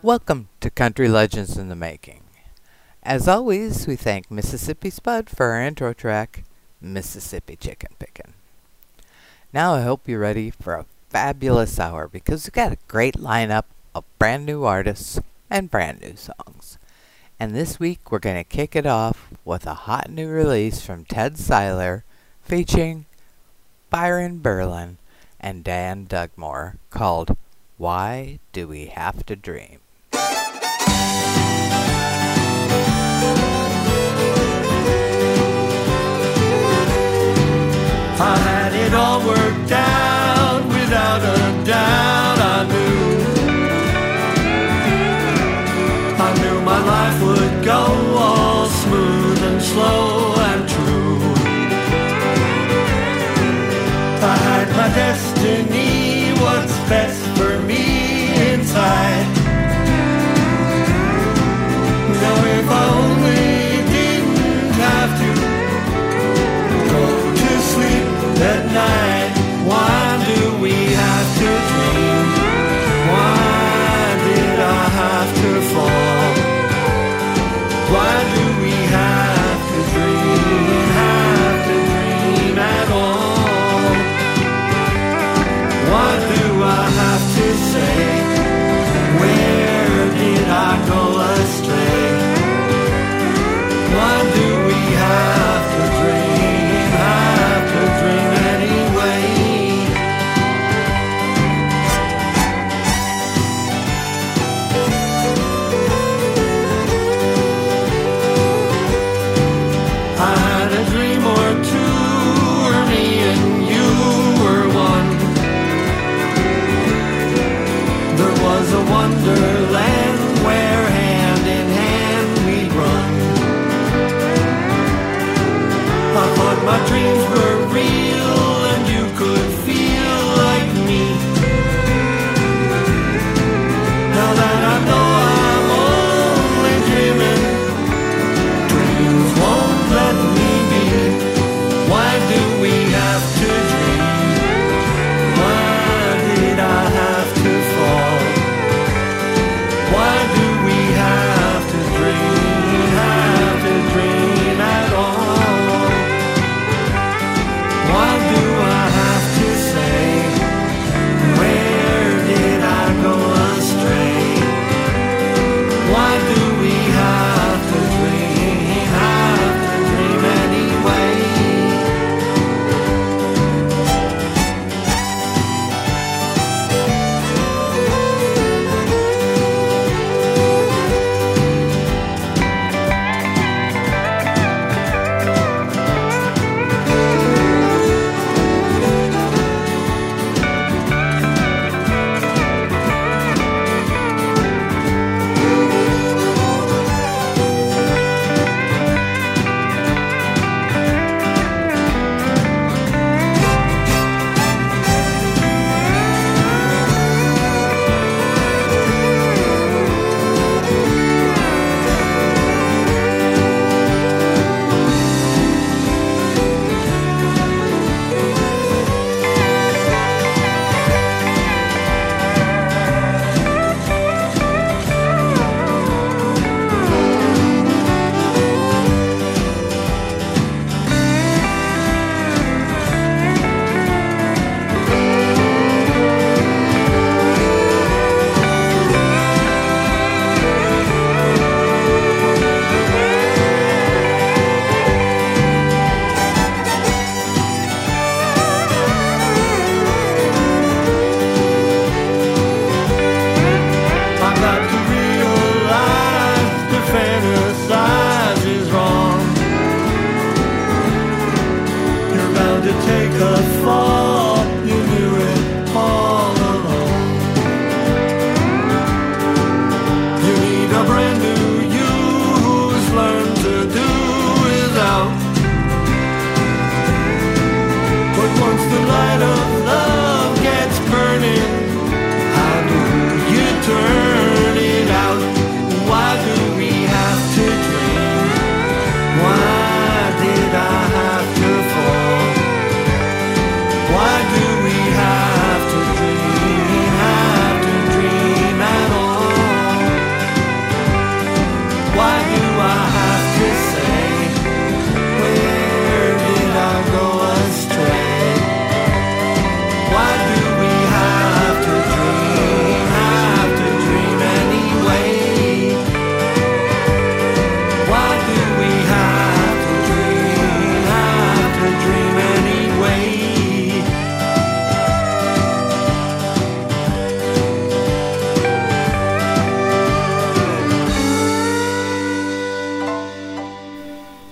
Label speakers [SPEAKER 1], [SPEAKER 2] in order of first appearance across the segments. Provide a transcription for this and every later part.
[SPEAKER 1] Welcome to Country Legends in the Making. As always, we thank Mississippi Spud for our intro track, Mississippi Chicken Pickin'. Now I hope you're ready for a fabulous hour because we've got a great lineup of brand new artists and brand new songs. And this week we're going to kick it off with a hot new release from Ted Seiler featuring Byron Berlin and Dan Dugmore called Why Do We Have to Dream?
[SPEAKER 2] I had it all worked out without a doubt. I knew my life would go all smooth and slow and true. I had my destiny, what's best for me inside. Now if I only didn't have to go to sleep at night, why do we have to dream? Why did I have to fall? Why do we have to dream at all? Why do I have to say, where did I go astray? Why do we have to dream anyway? I had a dream or two where me and you were one. There was a wonderland where hand in hand we'd run. I thought my dreams were real and you could feel like me. Now that I know I'm only dreaming, dreams won't let me be. Why do we have to dream? Why did I have to fall?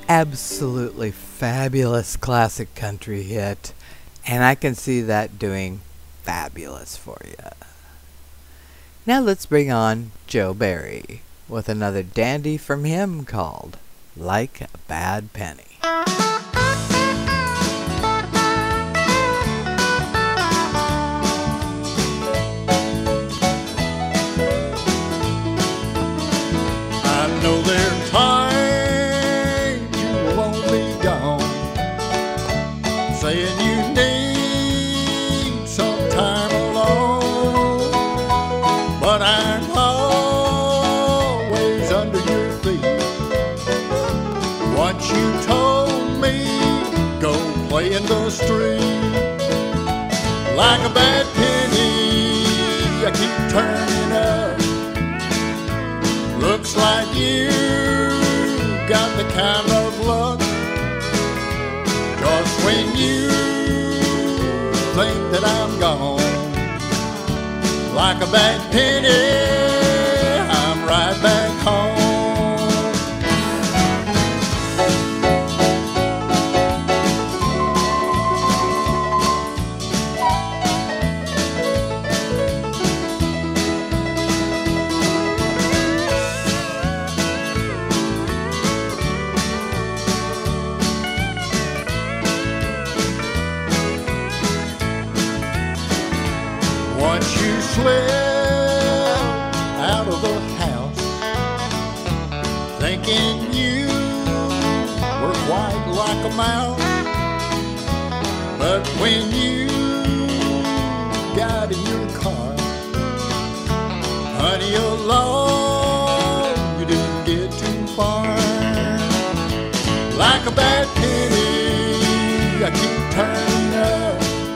[SPEAKER 1] absolutely fabulous classic country hit, and I can see that doing fabulous for you. Now let's bring on Joe Barry with another dandy from him called Like a Bad Penny.
[SPEAKER 2] I know there are times you won't be gone, saying you need some time alone, but I'm always under your feet. Once you told me, go play in the street. Like a bad penny, I keep turning up. Looks like you got the kind of luck, 'cause when you think that I'm gone, like a bad penny, I'm right back home. Once you slip out of the house, thinking you were white like a mouse, but when you got in your car, honey, alone, you didn't get too far. Like a bad penny, I keep turning up.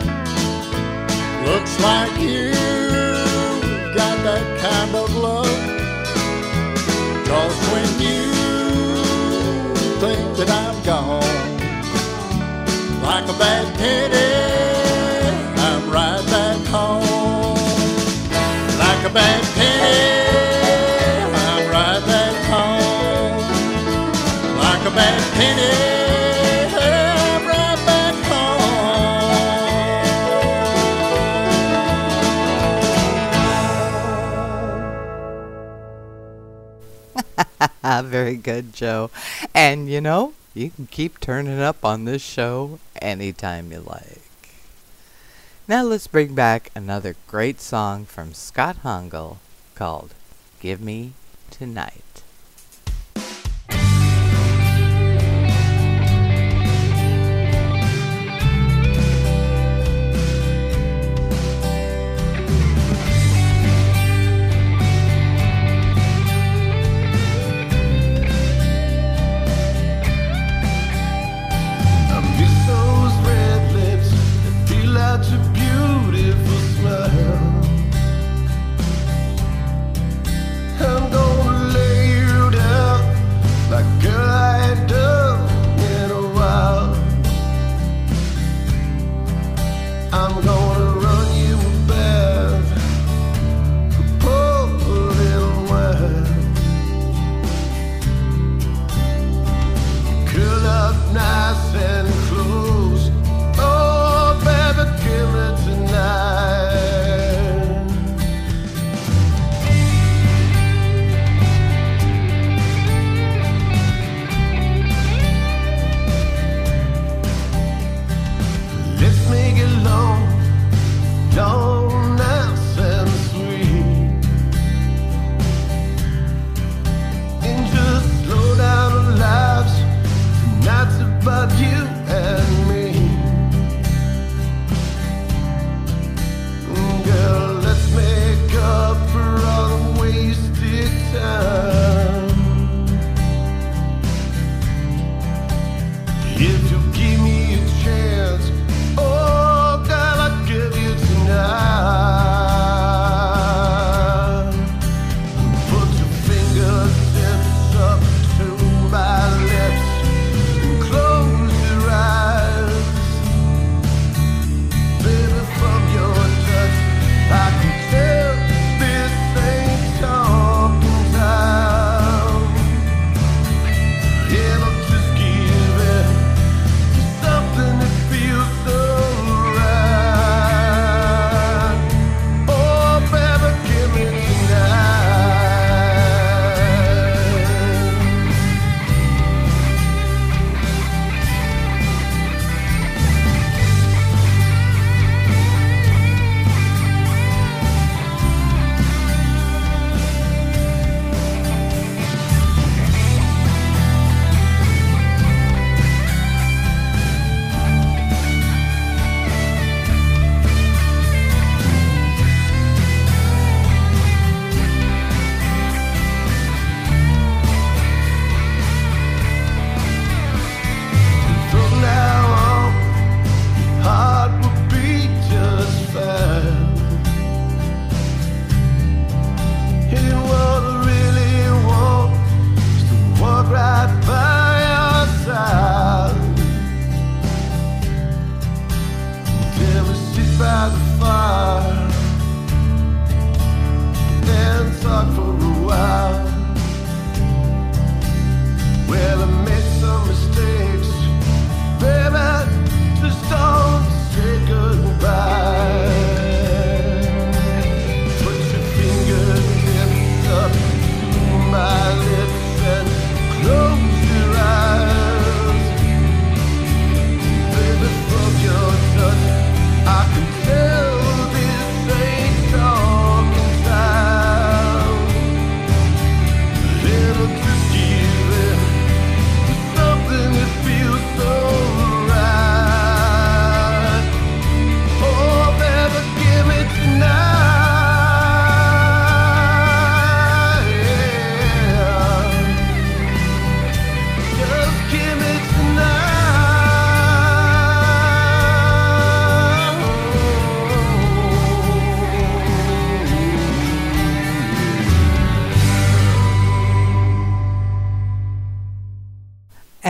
[SPEAKER 2] Looks like you got that kind of luck, 'cause when you think that I'm gone, like a bad penny, I'm right back home. Like a bad penny, I'm right back home. Like a bad penny, I'm right back
[SPEAKER 1] home. Very good, Joe. And you know, you can keep turning up on this show anytime you like. Now let's bring back another great song from Scott Hungel called Give Me Tonight.
[SPEAKER 3] Such a beautiful smile. I'm gonna lay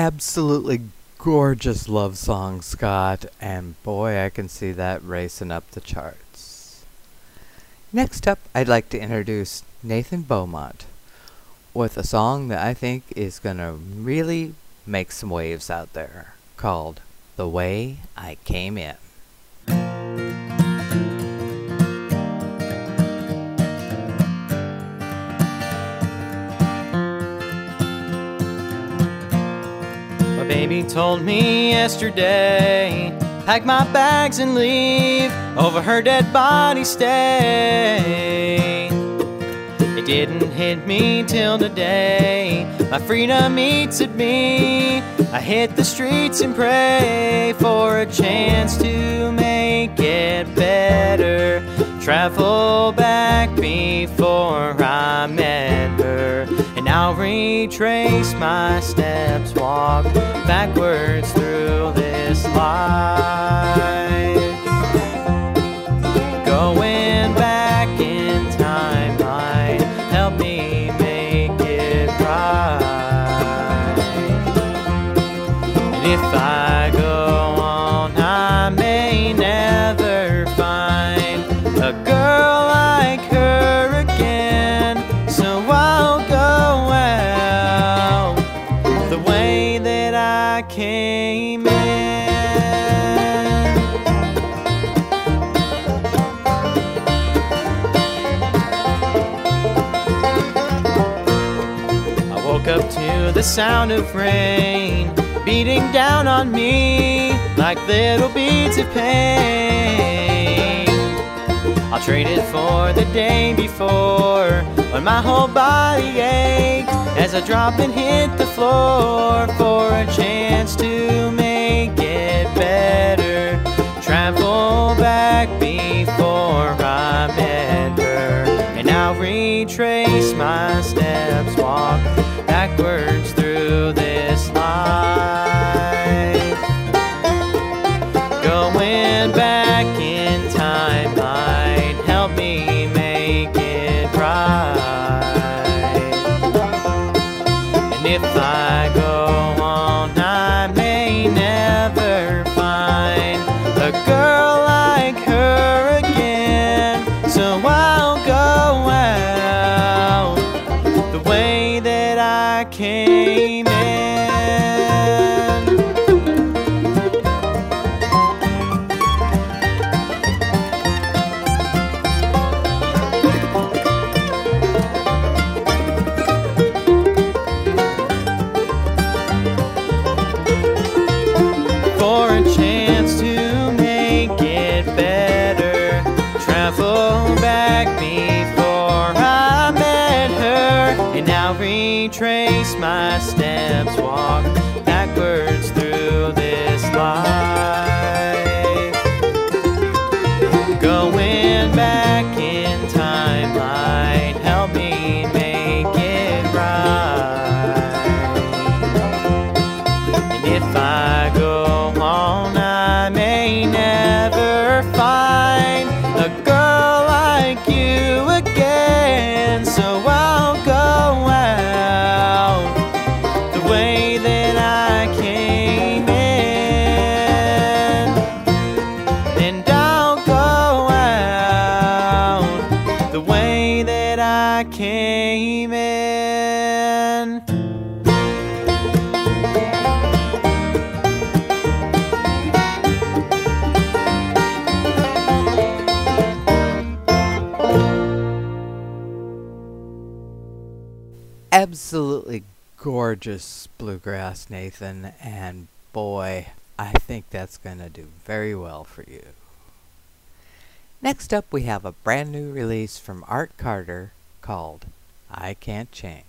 [SPEAKER 1] absolutely gorgeous love song, Scott, and boy, I can see that racing up the charts. Next up, I'd like to introduce Nathan Beaumont with a song that I think is gonna really make some waves out there, called The Way I Came In.
[SPEAKER 4] My baby told me yesterday, pack my bags and leave, over her dead body stay. It didn't hit me till today, my freedom eats at me. I hit the streets and pray for a chance to make it better. Travel back before I met her, and I'll retrace my steps, walk backwards through this life. Going back in time might help me make it right. And if I go on, I may never find a girl like her again. So I'll go out the way that I came in. I woke up to the sound of rain beating down on me like little beads of pain. I'll trade it for the day before, when my whole body ached as I drop and hit the floor, for a chance to make it better. Travel back before I met her, and I'll retrace my steps, walk backwards through this life. Going back in time might help me make it right. And if I go on, I may never find a girl like her again. So I'll go out the way that I came in. For a chance to make it better, travel back before I met her, and I'll retrace my steps, walk backwards through this life. Going back in time might help me make it right. And if I go on, I may never find a girl like you again. So I'll go out the way that I came in, and I'll go out the way that I came in.
[SPEAKER 1] Absolutely gorgeous bluegrass, Nathan, and boy, I think that's gonna do very well for you. Next up, we have a brand new release from Art Carter called I Can't Change.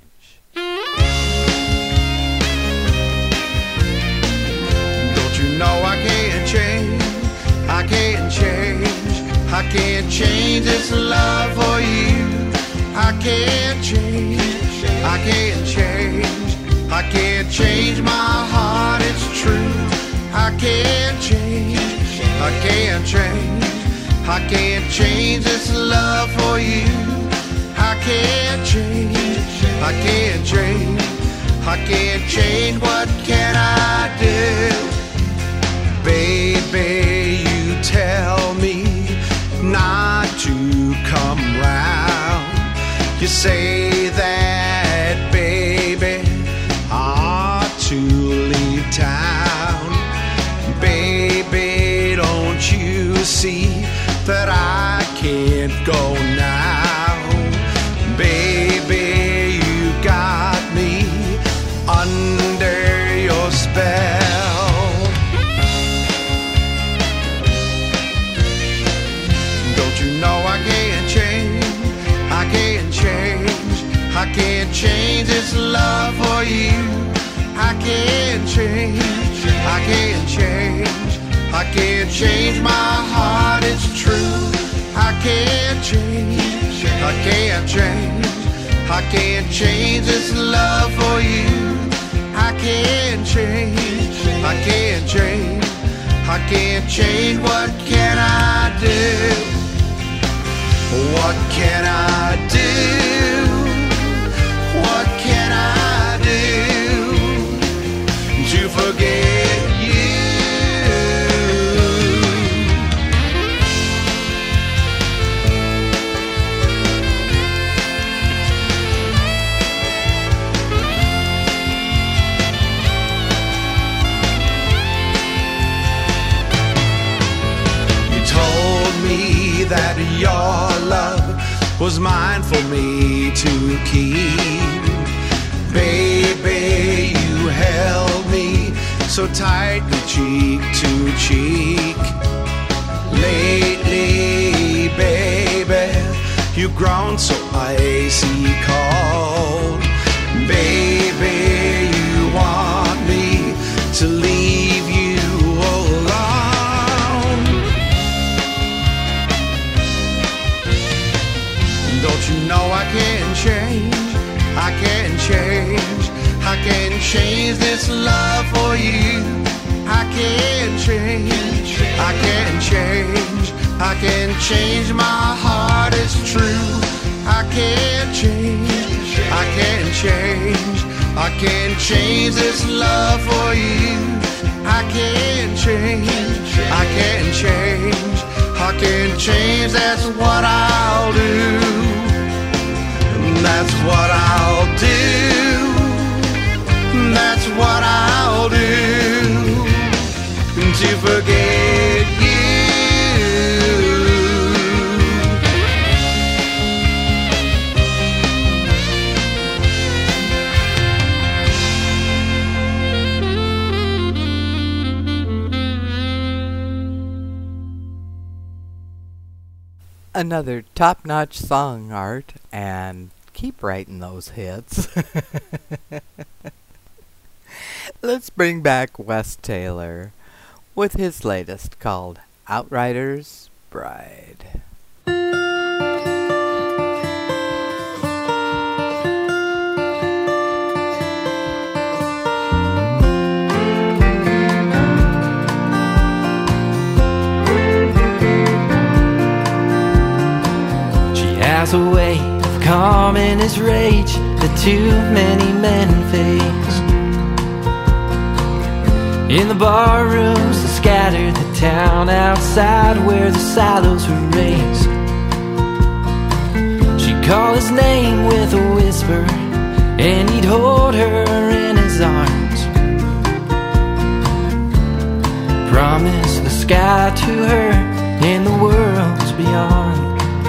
[SPEAKER 3] Don't you know I can't change? I can't change. I can't change this love for you. I can't change. I can't change. I can't change my heart, it's true. I can't change. I can't change. I can't change this love for you. I can't change. I can't change. I can't change, what can I do? Baby, you tell me not to come round. You say that, baby, I ought to leave town. Baby, don't you see that I can't go now? Baby, you got me under your spell. Don't you know I can't change? I can't change. I can't change this love for you. I can't change. I can't change. I can't change my heart, it's true. I can't change. I can't change. I can't change this love for you. I can't change. I can't change. I can't change. What can I do? What can I do? What can I do to forget you? You told me that your love was mine for me to keep. Baby, you held me so tightly, cheek to cheek. Lately, baby, you've grown so icy cold. Baby, you want me to leave you alone. Don't you know I can't change? I can't change. I can't change this love for you. I can't change. I can't change. I can't change my heart, it's true. I can't change. I can't change. I can't change this love for you. I can't change. I can't change. I can't change, that's what I'll do. That's what I'll do. That's what I'll do to forget you.
[SPEAKER 1] Another top-notch song, Art, and keep writing those hits. Let's bring back Wes Taylor with his latest called Outrider's Bride.
[SPEAKER 5] Has a way of calming his rage that too many men face. In the bar rooms that scattered the town outside where the silos were raised, she'd call his name with a whisper and he'd hold her in his arms. Promise the sky to her and the worlds beyond.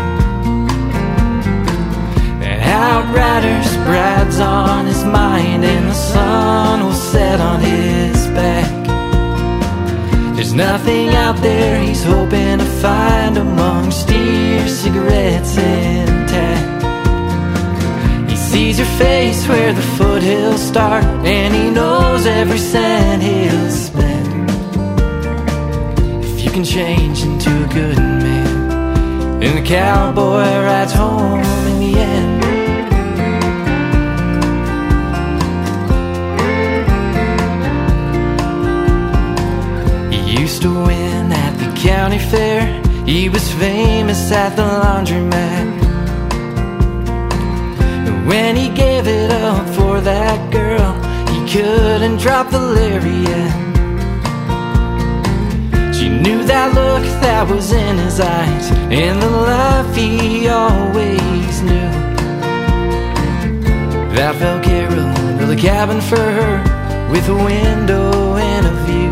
[SPEAKER 5] Outrider's bride's on his mind and the sun will set on his back. There's nothing out there he's hoping to find amongst your cigarettes intact. He sees her face where the foothills start and he knows every cent he'll spend. If you can change into a good man, then the cowboy rides home in the end. Used to win at the county fair. He was famous at the laundromat. And when he gave it up for that girl, couldn't drop the lariat. She knew that look that was in his eyes, and the life he always knew. That Vaquero built a cabin for her with a window and a view.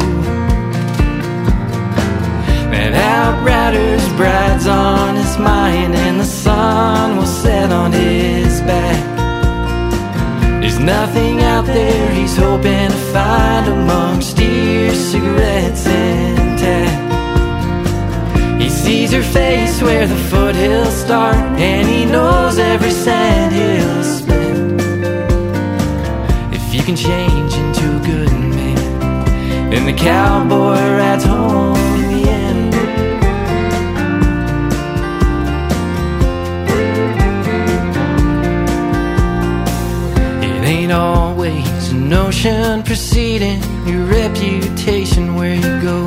[SPEAKER 5] That outrider's bride's on his mind, and the sun will set on his back. There's nothing out there he's hoping to find amongst deer, cigarettes, and tack. He sees her face where the foothills start, and he knows every cent he'll spend. If you can change into a good man, then the cowboy rides home in the end. It ain't always a notion preceding your reputation where you go.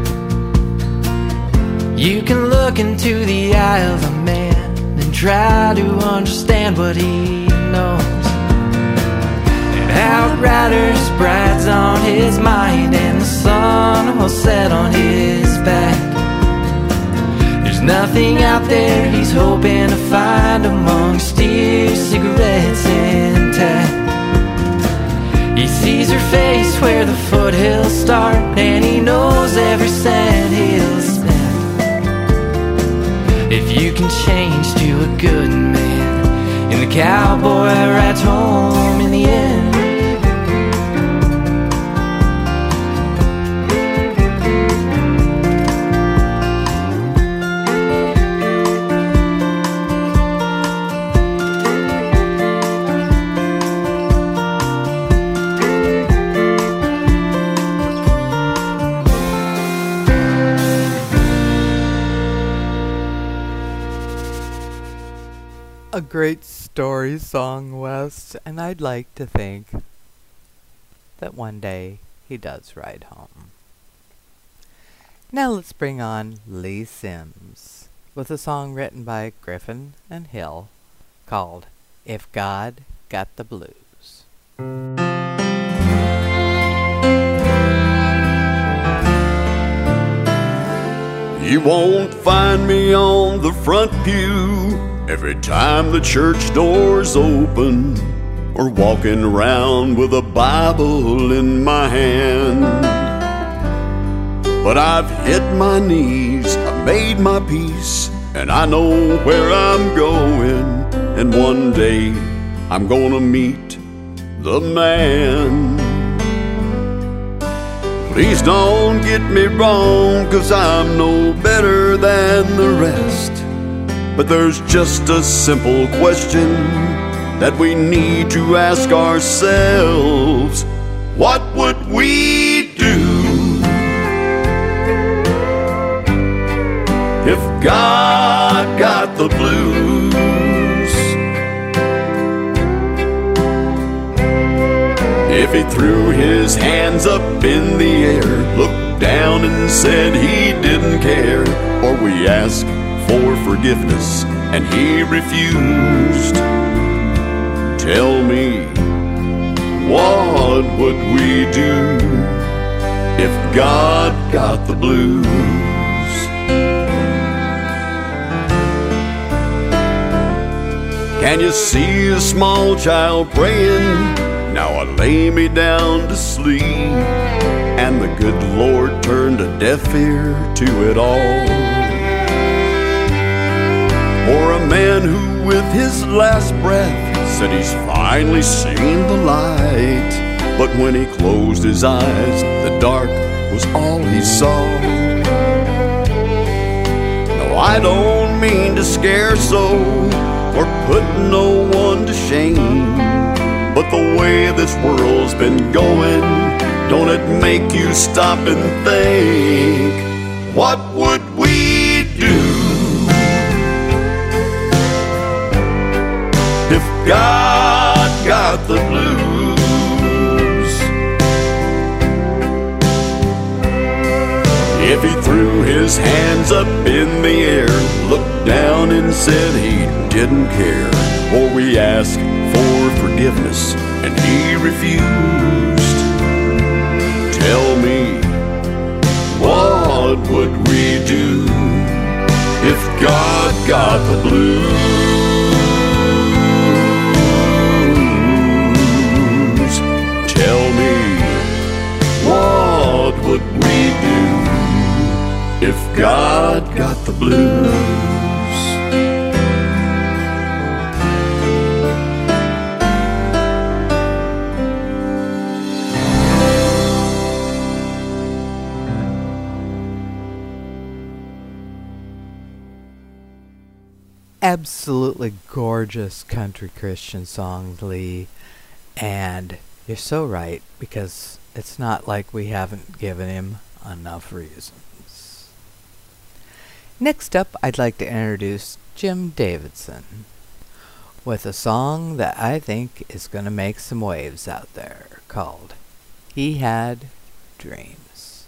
[SPEAKER 5] You can look into the eye of a man and try to understand what he knows. An outrider's bride's on his mind, and the sun will set on his back. There's nothing out there he's hoping to find amongst deer, cigarettes, and tack. He sees her face where the foothills start, and he knows every cent he'll spend. If you can change to a good man, and the cowboy rides home in the end.
[SPEAKER 1] A great story song, Wes, and I'd like to think that one day he does ride home. Now let's bring on Lee Sims with a song written by Griffin and Hill called If God Got the Blues.
[SPEAKER 6] You won't find me on the front pew every time the church doors open, or walking around with a Bible in my hand. But I've hit my knees, I've made my peace, and I know where I'm going, and one day I'm gonna meet the man. Please don't get me wrong, 'cause I'm no better than the rest. But there's just a simple question that we need to ask ourselves. What would we do if God got the blues? If he threw his hands up in the air, looked down and said he didn't care, or we asked for forgiveness and he refused, tell me, what would we do if God got the blues? Can you see a small child praying, now I lay me down to sleep, and the good Lord turned a deaf ear to it all? Or a man who with his last breath said he's finally seen the light, but when he closed his eyes, the dark was all he saw. No, I don't mean to scare so, or put no one to shame, but the way this world's been going, don't it make you stop and think, what would we do if God got the blues? If he threw his hands up in the air, looked down and said he didn't care, or we asked for forgiveness and he refused. Tell me, what would we do if God got the blues? Tell me, what would we do if God got the blues?
[SPEAKER 1] Absolutely gorgeous country Christian song, Lee. And you're so right, because it's not like we haven't given him enough reasons. Next up, I'd like to introduce Jim Davidson with a song that I think is going to make some waves out there, called He Had Dreams.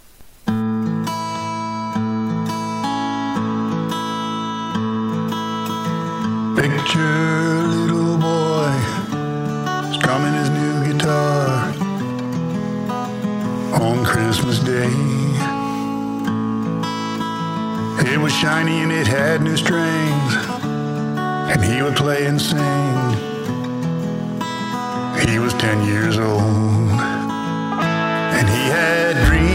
[SPEAKER 3] Picture a little boy strumming his new guitar on Christmas Day. It was shiny and it had new strings, and he would play and sing. He was 10 years old, and he had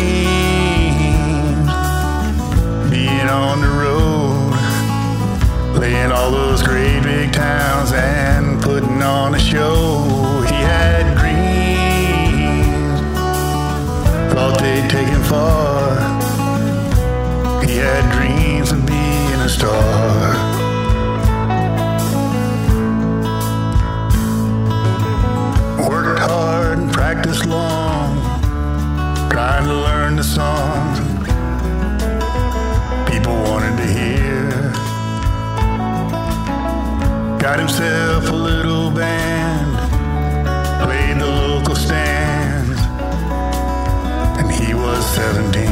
[SPEAKER 3] dreams, being on the road, laying all those great big towns and putting on a show. He had dreams, thought they'd take him far. He had dreams of being a star. Worked hard and practiced long, trying to learn the songs people wanted to hear. Got himself a little band, played the local stands, and he was 17.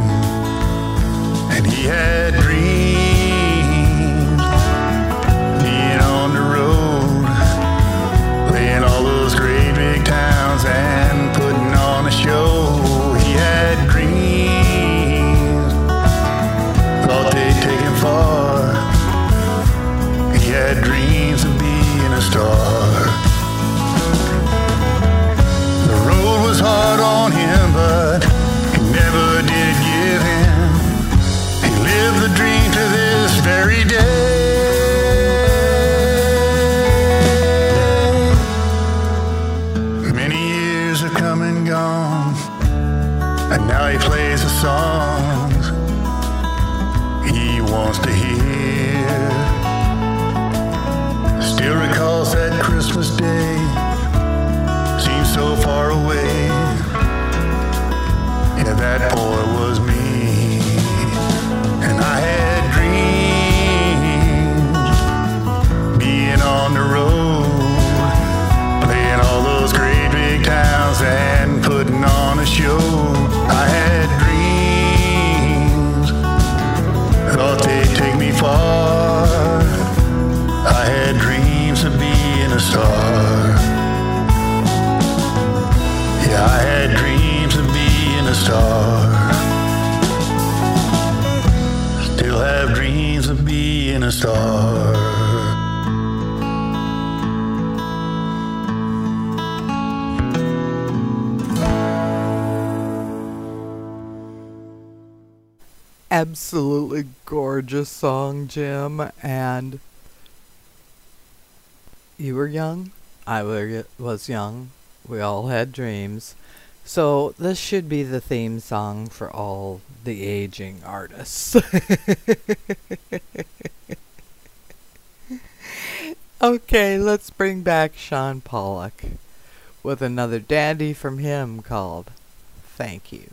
[SPEAKER 3] And he had dreams, being on the road, laying all those great big towns and putting on a show. He had dreams, thought they'd take him far. He had dreams of being a star. The road was hard on him, but he never did give in. He lived the dream to this very day. Many years have come and gone, and now he plays the songs he wants to hear. Still recalls that Christmas day, seems so far away. Yeah, that boy was me. And I had dreams, being on the road, playing all those great big towns and putting on a show. I had dreams, thought they'd take me far. I had dreams of being a star. Yeah, I had dreams of being a star. Still have dreams of being a star.
[SPEAKER 1] Absolutely gorgeous song, Jim, and you were young, I was young, we all had dreams, so this should be the theme song for all the aging artists. Okay, let's bring back Sean Pollock with another dandy from him called Thank You.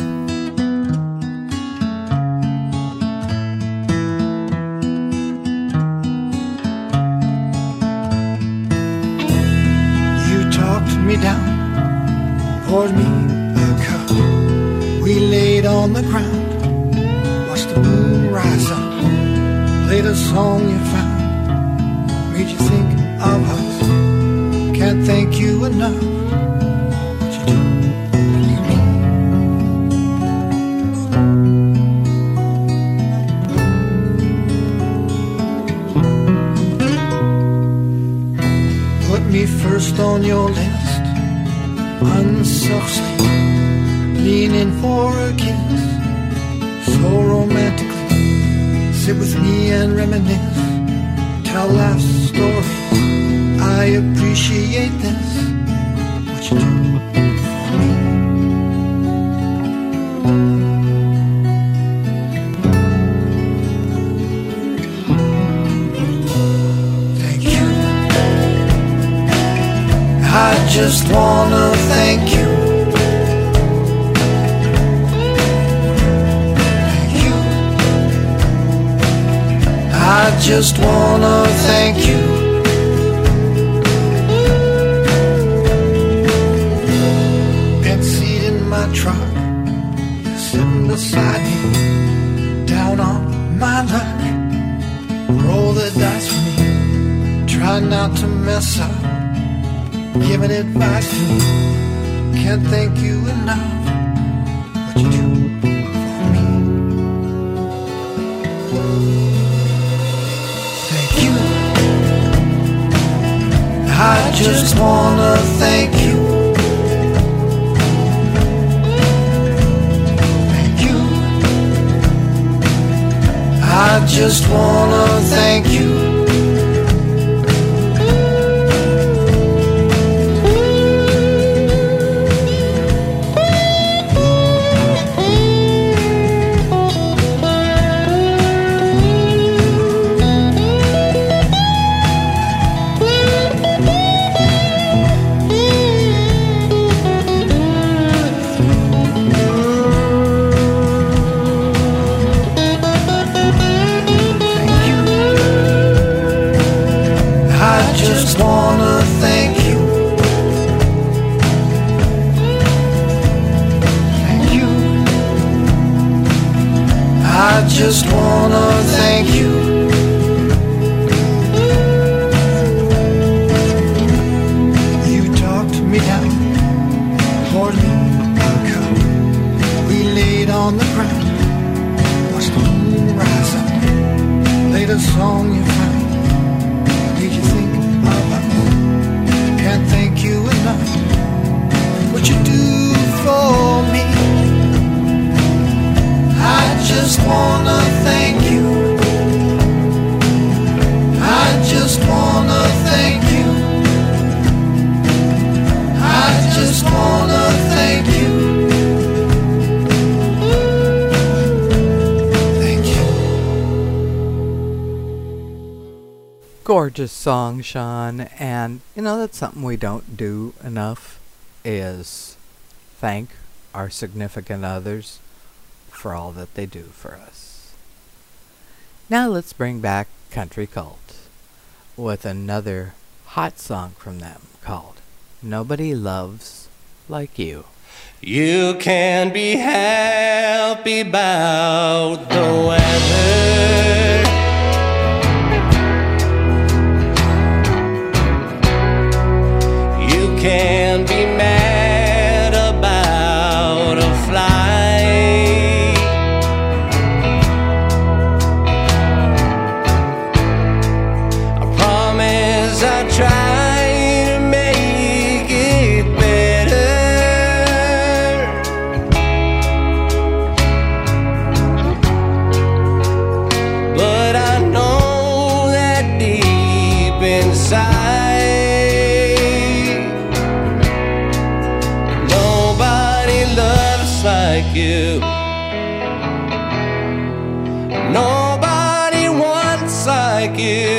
[SPEAKER 2] Me down, poured me a cup. We laid on the ground, watched the moon rise up, played a song you found, made you think of us. Can't thank you enough. What you do for me. Put me first on your list, unselfishly, leaning for a kiss, so romantically. Sit with me and reminisce, tell life's story. I appreciate this, what you do for me. Thank you. I just wanna thank you. I just wanna thank you. Been seat in my truck, you're sitting beside me, down on my luck. Roll the dice for me, try not to mess up, giving advice to me. Can't thank you enough, what you do for me. I just wanna thank you. Thank you. I just wanna thank you. Just wanna thank you. You talked me down, poured me a cup. We laid on the ground, watched the moon rise up. Played a song you found, made you think of us. Can't thank you enough, what you do for me. I just wanna thank you. I just wanna thank you. I just wanna thank you. Thank you.
[SPEAKER 1] Gorgeous song, Sean, and you know that's something we don't do enough is thank our significant others for all that they do for us. Now let's bring back Country Cult with another hot song from them called Nobody Loves Like You.
[SPEAKER 7] You can be happy about the weather. You can be mad about a flight. I promise I'll try to make it better. But I know that deep inside nobody loves like you. Nobody wants like you.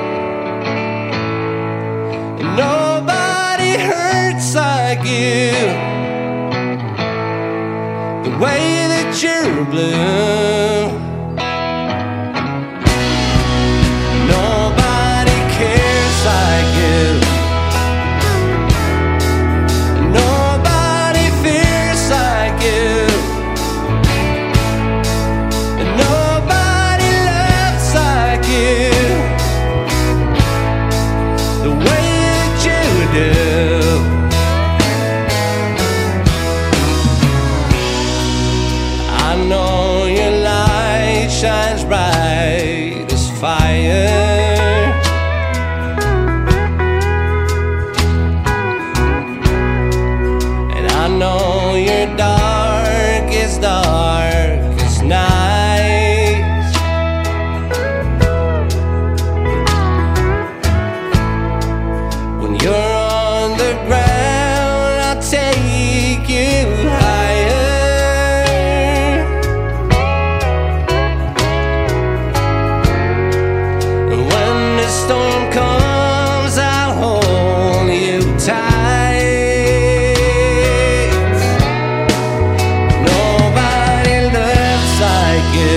[SPEAKER 7] Nobody hurts like you. The way that you're blue. Nobody cares like you. Nobody fears like you. And nobody loves like you. The tides. Nobody loves like you.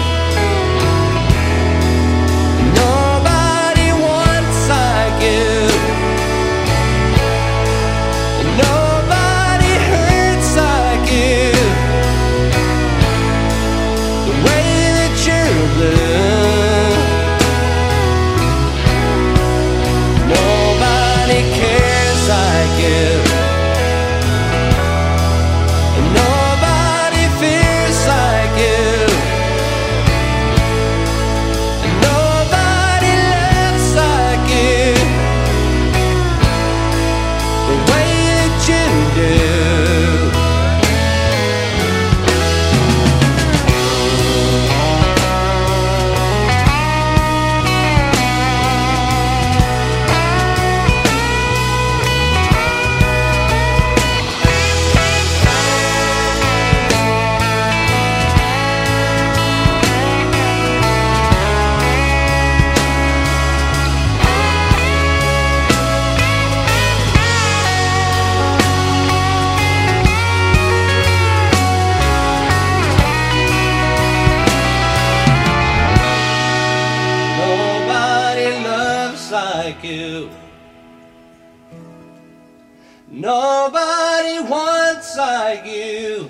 [SPEAKER 7] Nobody wants like you. Nobody hurts like you. The way that you're blue. Nobody cares like you. And nobody fears like you. And nobody loves like you. The way that you do. Nobody loves like you. Nobody wants like you.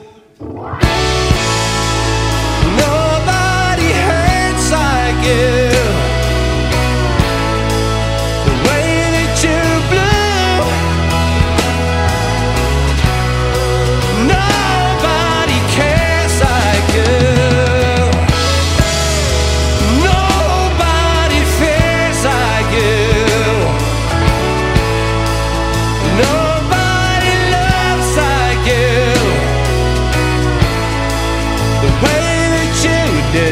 [SPEAKER 7] Nobody hurts like you. The way that you're blue. Nobody cares like you. Nobody fears like you. Nobody loves like you. The way that you do.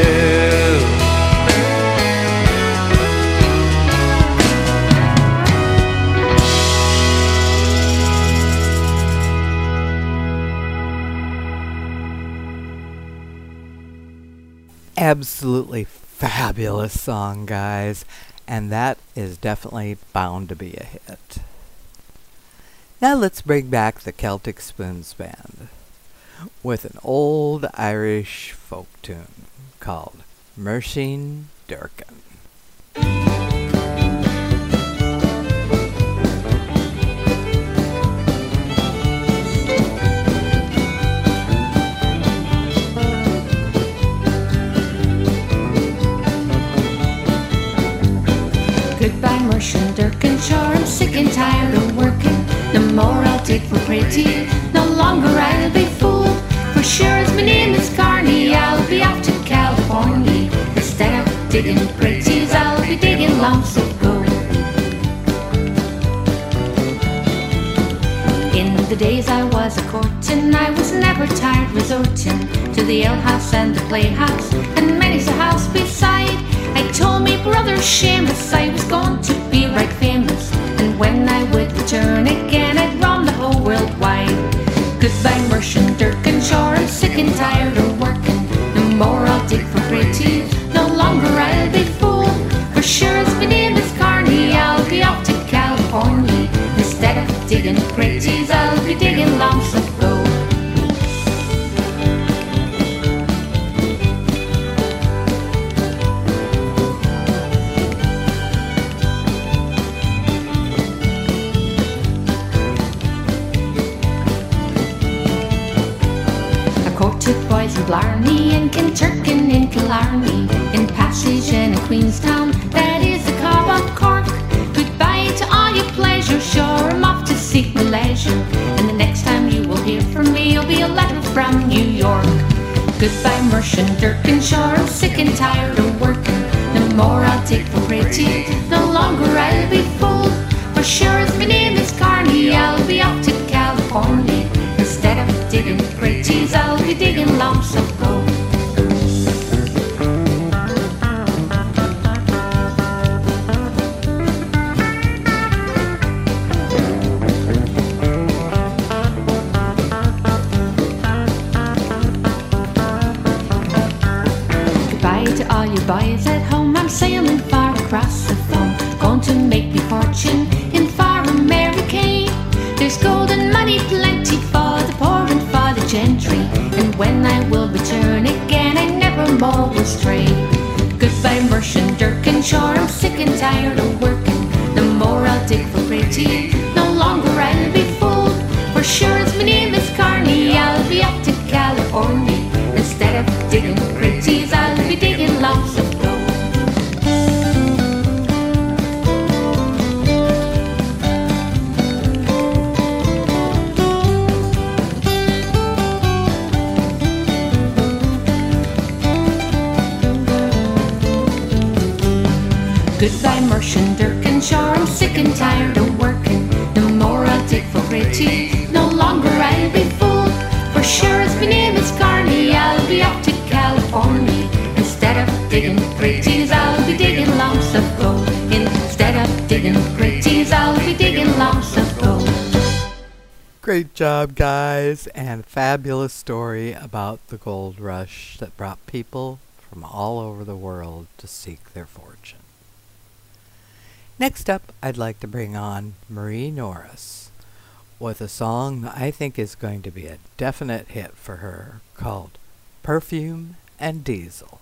[SPEAKER 1] Absolutely fabulous song, guys, and that is definitely bound to be a hit. Now let's bring back the Celtic Spoons Band with an old Irish folk tune called Mersheen Durkin.
[SPEAKER 8] Goodbye, Mersheen Durkin, sure I'm sick and tired of working. No more I'll dig for pretty, no longer I'll be fooled. For sure as my name is Carney, I'll be off to California. Instead of digging pretties, I'll be digging lumps of gold. In the days I was a courting, I was never tired resorting to the alehouse and the playhouse, and many's a house beside. I told me brother Seamus I was going to be right famous, and when I would return again I'd roam the whole world wide. Goodbye, Mersheen Durkin, sure I'm sick and tired of working. No more I'll dig for pretty, no longer I'll be fooled. For sure as my name is Carney, I'll be off to California. Instead of digging pretties, I'll be digging lumps of gold. Courted boys in Blarney, in Kinturkin, in Killarney, in Passage and in Queenstown, that is the Cobb of Cork. Goodbye to all your pleasure, sure I'm off to seek my leisure, and the next time you will hear from me will be a letter from New York. Goodbye, Mersheen Durkin, sure I'm sick and tired of working. No more I'll dig for pretty, no longer I'll be fooled. For sure as my name is Carney, I'll be off to California. Instead of digging pretties, I'll be digging lumps of gold. Goodbye to all you boys at home, I'm sailing far across the foam, going to make me fortune in far America. and ball was trade. Goodbye, Merchant Dirkenshaw, I'm sick and tired of working. No more I'll dig for pretty, no longer I'll be fooled. For sure as my name is Carney, I'll be up to California. Instead of digging pretties, I'll be digging lumps of gold. Goodbye, Merchant Dirkenshaw, I'm sick and tired of working. No more I'll dig for pretty, no longer I'll be fooled. For sure as my name is Carney, I'll be up to California. Instead of digging pretties, I'll be digging lumps of gold. Instead of digging pretties, I'll be digging lumps of gold.
[SPEAKER 1] Great job, guys, and fabulous story about the gold rush that brought people from all over the world to seek their fortune. Next up, I'd like to bring on Marie Norris with a song that I think is going to be a definite hit for her called Perfume and Diesel.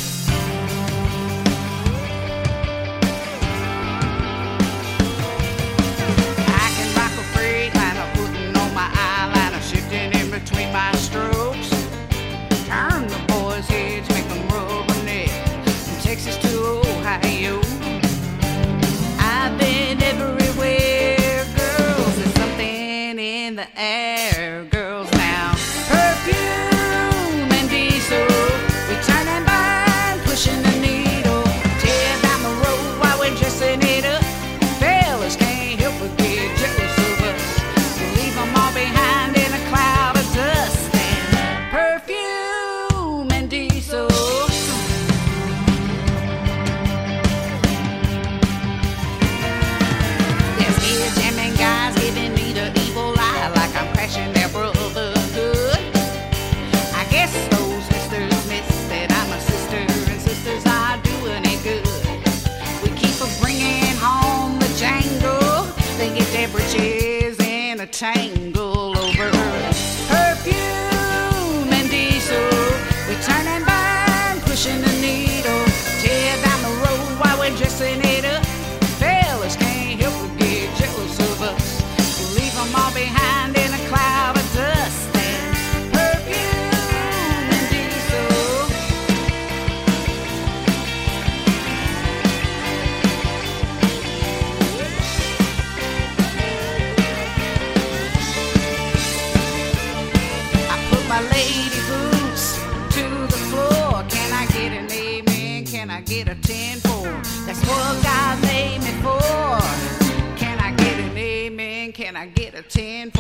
[SPEAKER 9] I can rock a Freightliner, putting on my eyeliner, shifting in between my strokes. Turn the boys' heads, make them rubberneck, from Texas to Ohio. I've been everywhere, girls. There's something in the air, girls. Now, perfume and diesel, we turn and burn, pushing the needle, tear down the road while we're dressing it up. Fellas can't help but get jealous of us. Leave them all behind in a cloud of dust. And perfume and diesel. Jamming guys giving me the evil eye like I'm crashing their brotherhood. I guess those sisters miss that I'm a sister and sisters are doing it good. We keep bringing home the jangle. They get their britches in a tangle over perfume and diesel. We turn and burn, pushing the needle, tear down the road while we're dressing it up. Fellas can't help but get jealous of us. Leave them all behind in a cloud of dust. And perfume and diesel. I put my lady boots to the floor. Can I get an amen? Can I get a 10-4? That's what God made me for. Can I get an amen? Can I get a 10-4?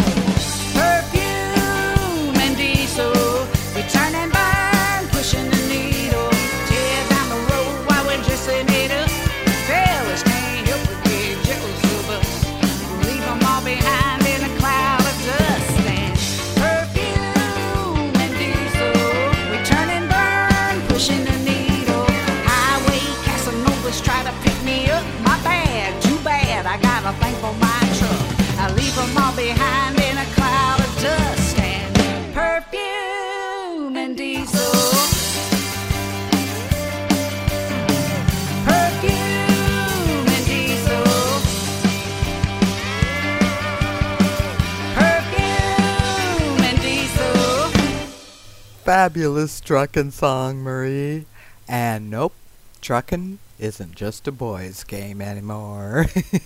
[SPEAKER 9] Perfume and diesel, we turn and burn, pushing the needle, tear down the road while we're dressing it up. Fellas can't help but get jealous of us. Leave them all behind in a cloud of dust. And perfume and diesel, we turn and burn, pushing the needle. Highway Casanovas try to pick me up. My bad, too bad, I got a thing for my truck. I leave them all behind in a cloud of dust. And perfume and diesel. Perfume and diesel. Perfume and diesel.
[SPEAKER 1] Fabulous truckin' song, Marie. And nope, truckin' isn't just a boys' game anymore.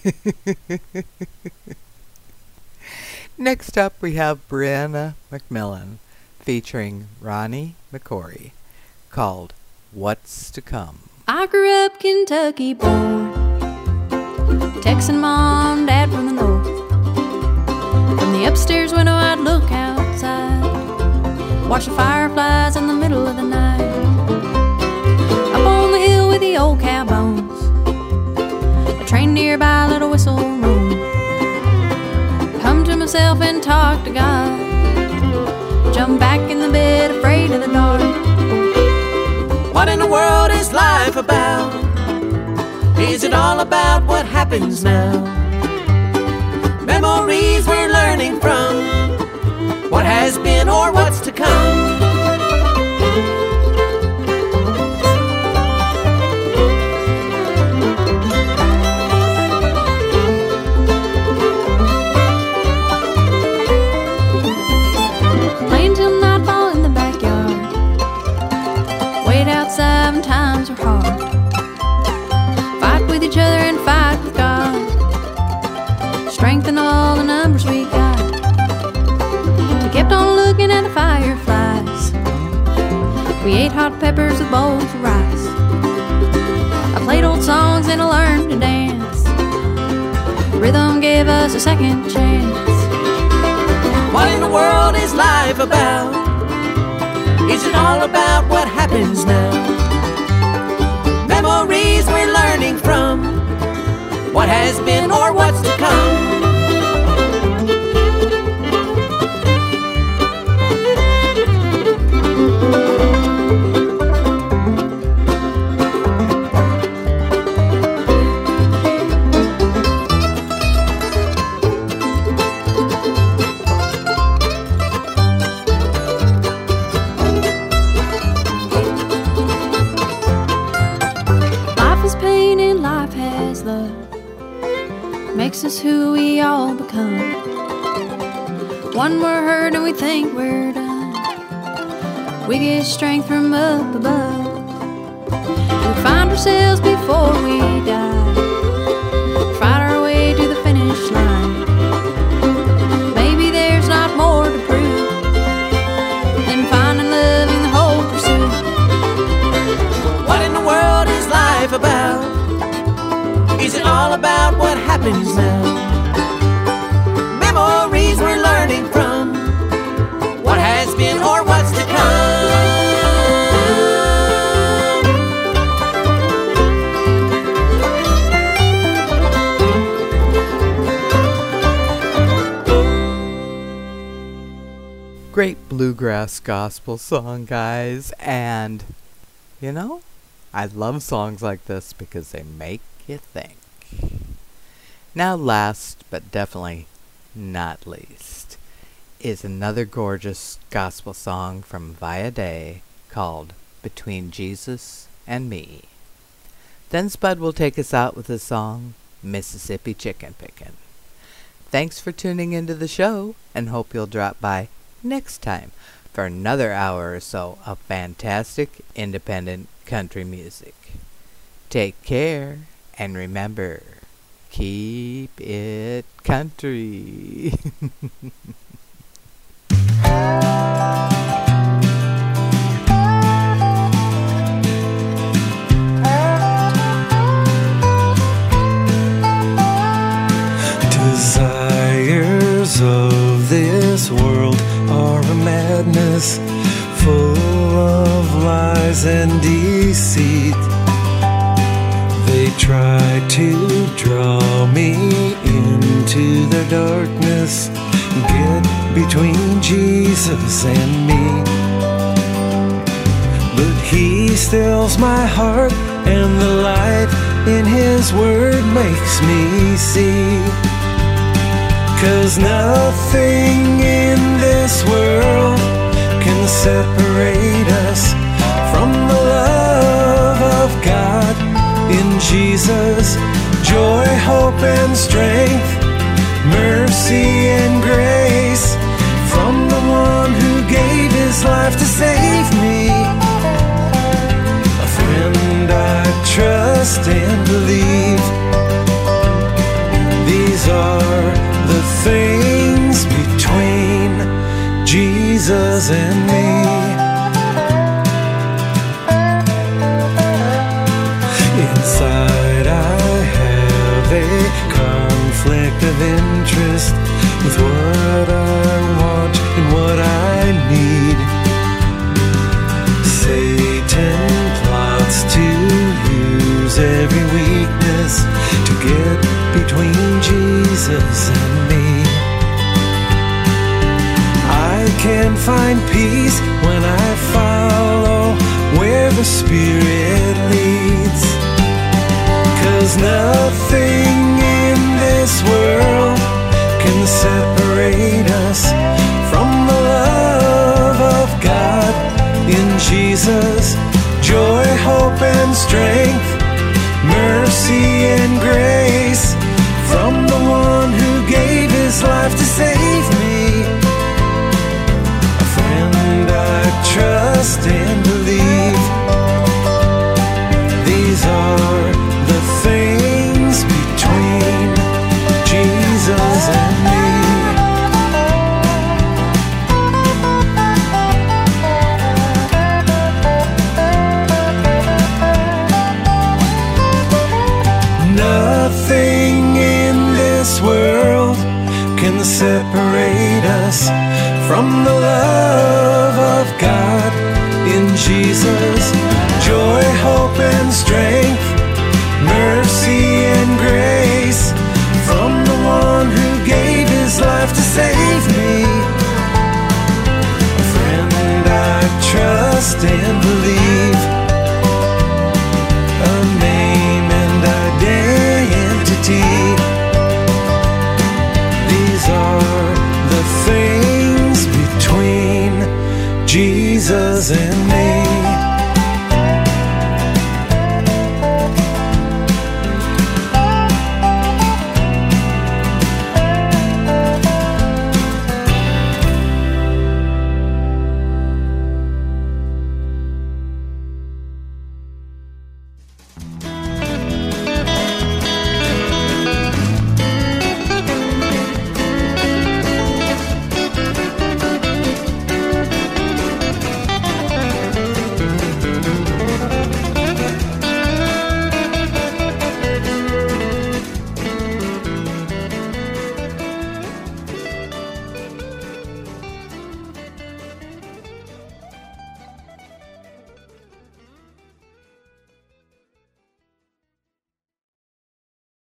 [SPEAKER 1] Next up, we have Brianna McMillan featuring Ronnie McCory called What's to Come.
[SPEAKER 10] I grew up Kentucky born, Texan mom, dad from the north. From the upstairs window I'd look outside, watch the fireflies in the middle of the night. Up on the hill with the old cow bones, a train nearby let a whistle moan. Come to myself and talk to God, jump back in the bed afraid of the dark.
[SPEAKER 11] What in the world is life about? Is it all about what happens now? Memories we're learning from, what has been or what's to come.
[SPEAKER 10] strength in all the numbers we got. We kept on looking at the fireflies. We ate hot peppers with bowls of rice. I played old songs and I learned to dance. Rhythm gave us a second chance.
[SPEAKER 11] What in the world is life about? Is it all about what happens now? Memories we're learning from what has been or what's to come.
[SPEAKER 10] Makes us who we all become. One more hurt and we think we're done. We get strength from up above. We find ourselves before we die. Fight our way to the finish line. Maybe there's not more to prove than finding love in the whole pursuit.
[SPEAKER 11] What in the world is life about? Is it all about what happens now? Memories we're learning from what has been or what's to come.
[SPEAKER 1] Great bluegrass gospel song, guys. And, you know, I love songs like this because they make you think. Now, last but definitely not least is another gorgeous gospel song from Via Day called Between Jesus and Me. Then Spud will take us out with the song Mississippi Chicken Pickin'. Thanks for tuning into the show, and hope you'll drop by next time for another hour or so of fantastic independent country music. Take care. And remember, keep it country.
[SPEAKER 7] Desires of this world are a madness, full of lies and deceit. They try to draw me into their darkness, get between Jesus and me. But He stills my heart, and the light in His word makes me see. 'Cause nothing in this world can separate us from the love of God. In Jesus, joy, hope, and strength, mercy and grace, from the one who gave His life to save me. A friend I trust and believe. These are the things between Jesus and me. Inside I have a conflict of interest with what I want and what I need. Satan plots to use every weakness to get between Jesus and me. I can find peace when I follow where the Spirit leads. 'Cause nothing in this world can separate us from the love of God. In Jesus, joy, hope, and strength, mercy and grace, from the one who gave His life to save me. A friend I trust and believe. These are the things between Jesus separate us from the love of God in Jesus? Joy, hope, and strength, mercy and grace from the one who gave his life to save me. A friend I trust and believe, a name and identity. These are the things between Jesus and me.